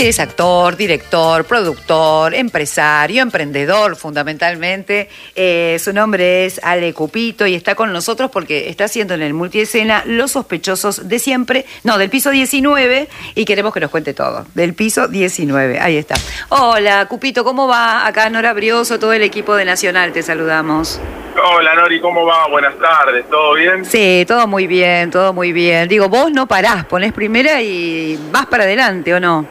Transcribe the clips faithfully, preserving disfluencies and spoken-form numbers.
Él es actor, director, productor, empresario, emprendedor fundamentalmente. Eh, su nombre es Ale Cupito y está con nosotros porque está haciendo en el Multiescena Los Sospechosos de Siempre, no, del piso diecinueve, y queremos que nos cuente todo. Del piso diecinueve, ahí está. Hola, Cupito, ¿cómo va? Acá Nora Brioso, todo el equipo de Nacional, te saludamos. Hola Nori, ¿cómo va? Buenas tardes, ¿todo bien? Sí, todo muy bien, todo muy bien. Digo, vos no parás, ponés primera y vas para adelante, ¿o no?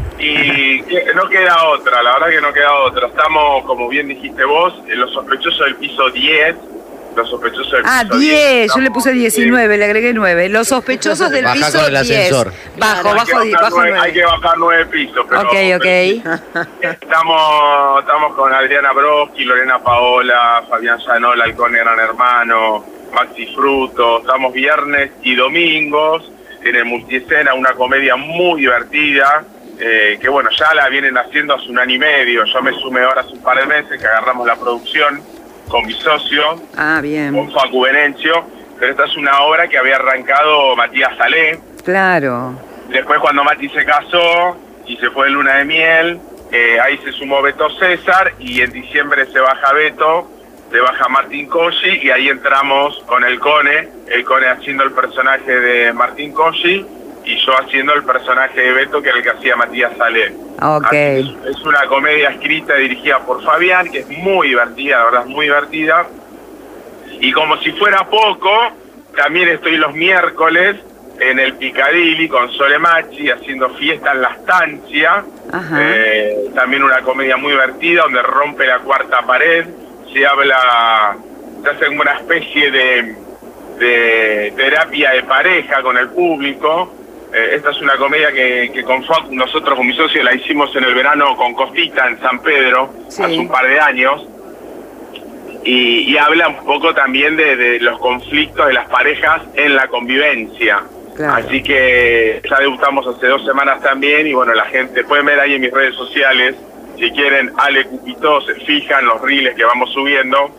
Y no queda otra, la verdad que no queda otra. Estamos, como bien dijiste vos, en Los Sospechosos del piso diez. Los Sospechosos del ah, piso diez, diez. Estamos, yo le puse diecinueve, le agregué nueve. Los Sospechosos del Baja piso con el ascensor. diez. Bajo, Hay bajo, que bajar bajo nueve, nueve. Hay que bajar nueve pisos. Pero, ok, ok. pero estamos, estamos con Adriana Broski, Lorena Paola, Fabián Zanola, Halcón Gran Hermano, Maxi Fruto. Estamos viernes y domingos en el Multiescena, una comedia muy divertida. Eh, que bueno, ya la vienen haciendo hace un año y medio. Yo me sumé ahora hace un par de meses que agarramos la producción con mi socio, ah, bien. con Facu Venencio, pero esta es una obra que había arrancado Matías Salé. Claro. Después cuando Mati se casó y se fue de luna de miel, eh, ahí se sumó Beto César y en diciembre se baja Beto, se baja Martín Cosci y ahí entramos con el Cone, el Cone haciendo el personaje de Martín Cosci y yo haciendo el personaje de Beto, que era el que hacía Matías Salé. Ok. Es, es una comedia escrita y dirigida por Fabián, que es muy divertida, la verdad es muy divertida. Y como si fuera poco, también estoy los miércoles en el Picadilly con Sole Machi haciendo Fiesta en la Estancia. Eh, también una comedia muy divertida donde rompe la cuarta pared, se habla, se hace como una especie de, de terapia de pareja con el público. Eh, esta es una comedia que, que con Facu, nosotros con mi socio la hicimos en el verano con Costita en San Pedro, sí, hace un par de años, y, y habla un poco también de, de los conflictos de las parejas en la convivencia. Claro. Así que ya debutamos hace dos semanas también, y bueno, la gente, pueden ver ahí en mis redes sociales, si quieren, Ale Cupito, se fijan los reels que vamos subiendo,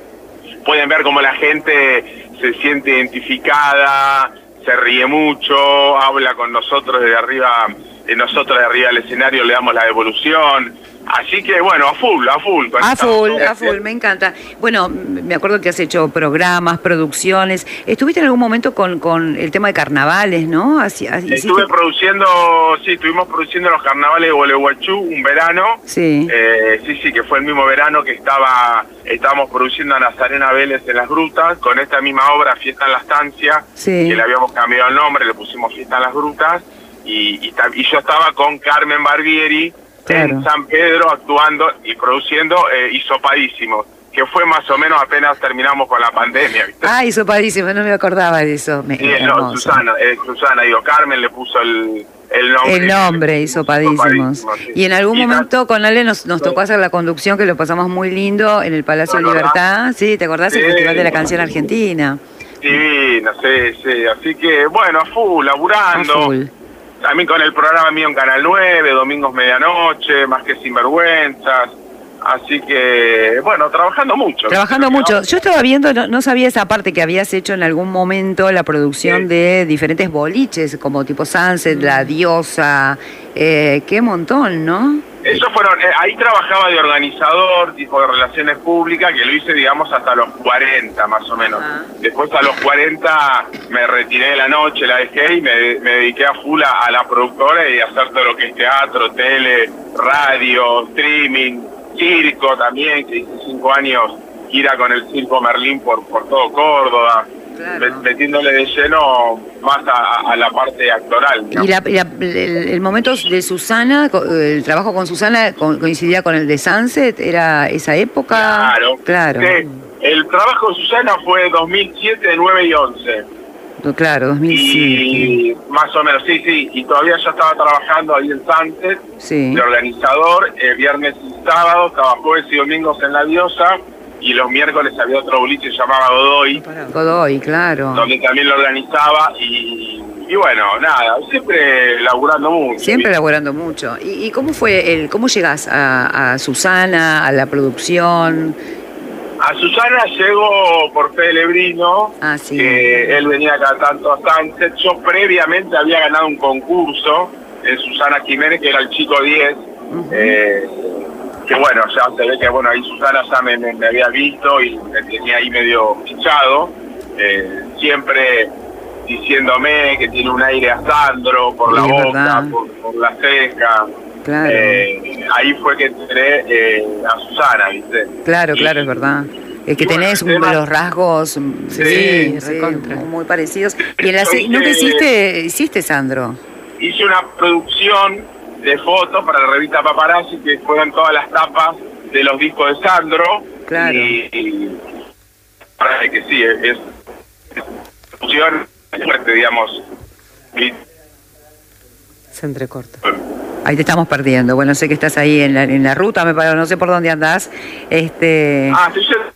pueden ver cómo la gente se siente identificada, se ríe mucho, habla con nosotros desde arriba, de nosotros de arriba del escenario le damos la devolución. Así que bueno, a full, a full. A full, a full, me encanta. Bueno, me acuerdo que has hecho programas, producciones. ¿Estuviste en algún momento con, con el tema de carnavales, no? Así, así, Estuve ¿sí? produciendo, sí, estuvimos produciendo los carnavales de Gualeguaychú un verano. Sí. Eh, sí, sí, que fue el mismo verano que estaba, estábamos produciendo a Nazarena Vélez en las Grutas, con esta misma obra, Fiesta en la Estancia, sí, que le habíamos cambiado el nombre, le pusimos Fiesta en las Grutas, y, y, y yo estaba con Carmen Barbieri, claro, en San Pedro actuando y produciendo eh, Hisopadísimos, que fue más o menos apenas terminamos con la pandemia, ¿viste? Ah, Hisopadísimos, no me acordaba de eso. Me, sí, no, Susana, eh, Susana, digo, Carmen le puso el, el nombre. El nombre, Hisopadísimos. Sí. Y en algún y momento ta... con Ale nos, nos tocó hacer la conducción, que lo pasamos muy lindo, en el Palacio Libertad. Sí, ¿te acordás? Sí, el Festival de la Canción Argentina. Sí, no sé, sí, así que, bueno, a full, laburando. A full. También con el programa mío en Canal nueve, domingos medianoche, Más que Sinvergüenzas. Así que, bueno, trabajando mucho. Trabajando mucho. ¿No? Yo estaba viendo, no, no sabía esa parte, que habías hecho en algún momento la producción sí. de diferentes boliches, como tipo Sunset, mm. La Diosa, eh, qué montón, ¿no? Eso fueron, eh, ahí trabajaba de organizador, tipo de relaciones públicas, que lo hice, digamos, hasta los cuarenta, más o menos. Ah. Después a los cuarenta me retiré de la noche, la dejé y me, me dediqué a full a, a la productora y a hacer todo lo que es teatro, tele, radio, streaming, circo también, que hice cinco años gira con el Circo Merlín por, por todo Córdoba. Claro. Metiéndole de lleno más a, a la parte actoral, ¿no? Y la, la, el, el momento de Susana, el trabajo con Susana coincidía con el de Sunset, ¿era esa época? Claro, claro. Sí. El trabajo de Susana fue dos mil siete, nueve y once. Claro, dos mil siete. Y más o menos, sí, sí, y todavía ya estaba trabajando ahí en Sunset, sí, de organizador, eh, viernes y sábado, estaba jueves y domingos en La Diosa, y los miércoles había otro boliche que se llamaba Godoy. Godoy, claro. Donde también lo organizaba y, y bueno, nada, siempre laburando mucho. Siempre ¿sí? laburando mucho. ¿Y, y cómo fue, el cómo llegás a, a Susana, a la producción? A Susana llegó por Fede Lebrino, ah, sí. que él venía acá tanto a Sunset. Yo previamente había ganado un concurso en Susana Jiménez, que era el chico diez, uh-huh. eh, que bueno, ya se ve que bueno, ahí Susana ya me, me, me había visto y me tenía ahí medio fichado, eh, siempre diciéndome que tiene un aire a Sandro por la sí, boca, por, por la ceja. Claro. Eh, ahí fue que entré eh, a Susana, ¿viste? Claro, y, claro, es verdad. Es que y tenés bueno, tema, los rasgos sí, sí, sí muy parecidos. Y en la hice, ¿nunca hiciste, hiciste, Sandro? Hice una producción de fotos para la revista Paparazzi, que fueron todas las tapas de los discos de Sandro. Claro. Y, y parece que sí, es, es producción fuerte, digamos. Y, se entrecorta. Ahí te estamos perdiendo. Bueno, sé que estás ahí en la, en la ruta, me parece, no sé por dónde andás. Este... Ah, sí, yo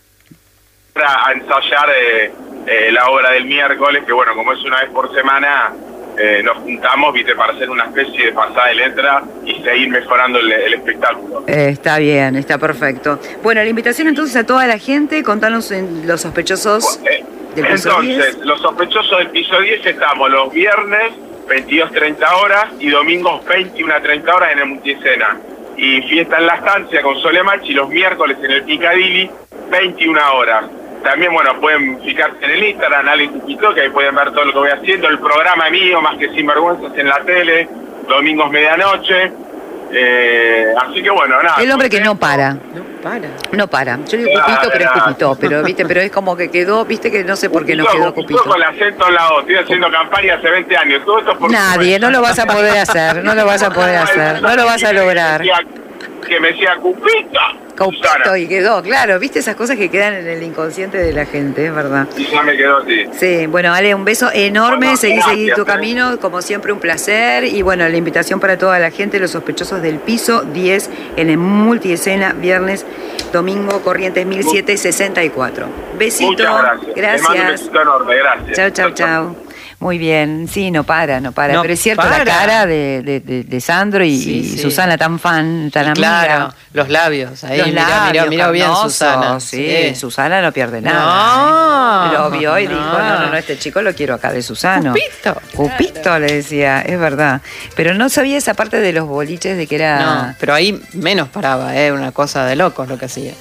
a ensayar eh, eh, la obra del miércoles, que bueno, como es una vez por semana, eh, nos juntamos, viste, para hacer una especie de pasada de letra y seguir mejorando el, el espectáculo. Eh, está bien, está perfecto. Bueno, la invitación entonces a toda la gente, contanos en los sospechosos eh, del piso entonces, diez. Los sospechosos del piso diez estamos los viernes veintidós treinta horas y domingos veintiuno treinta horas en el Multiescena. Y fiesta en la estancia con Solemachi los miércoles en el Picadilly, veintiuna horas. También, bueno, pueden fijarse en el Instagram, Ale Cupito, que ahí pueden ver todo lo que voy haciendo, el programa mío, Más que Sinvergüenzas, en la tele, domingos medianoche. Eh, así que bueno, nada. El hombre que no para. No para. No para. Yo digo Cupito, pero es Cupito, pero viste, pero es como que quedó, viste que no sé por qué no quedó Cupito. Con el acento en la O, estoy haciendo campaña hace veinte años. Todo esto por Nadie, no lo vas a poder hacer, no lo vas a poder hacer, no lo vas a lograr. Que me decía Cupito. Cupito y quedó, claro, viste esas cosas que quedan en el inconsciente de la gente, es verdad. Y ya me quedó así. Sí, bueno, Ale, un beso enorme, bueno, seguí, gracias, seguí tu eh. camino, como siempre un placer, y bueno, la invitación para toda la gente, los sospechosos del piso diez en el Multiescena, viernes, domingo, Corrientes mil setecientos sesenta y cuatro. Besito, muchas gracias. Gracias. Te mando un besito enorme, gracias. Chao, chao, chao. Muy bien, sí, no para, no para. No Pero es cierto, para. la cara de, de, de, de Sandro y, Sí, y sí. Susana tan fan, tan Y amiga. claro, los labios. Ahí, Los mirá, labios, mirá, mirá bien carnosos, Susana. Sí, Sí. Susana no pierde nada. No. ¿eh? Lo vio y no. dijo, no, no, no, este chico lo quiero acá de Susano. Cupito. Cupito, Claro. le decía, es verdad. Pero no sabía esa parte de los boliches de que era... No, pero ahí menos paraba, ¿eh? Una cosa de locos lo que hacía.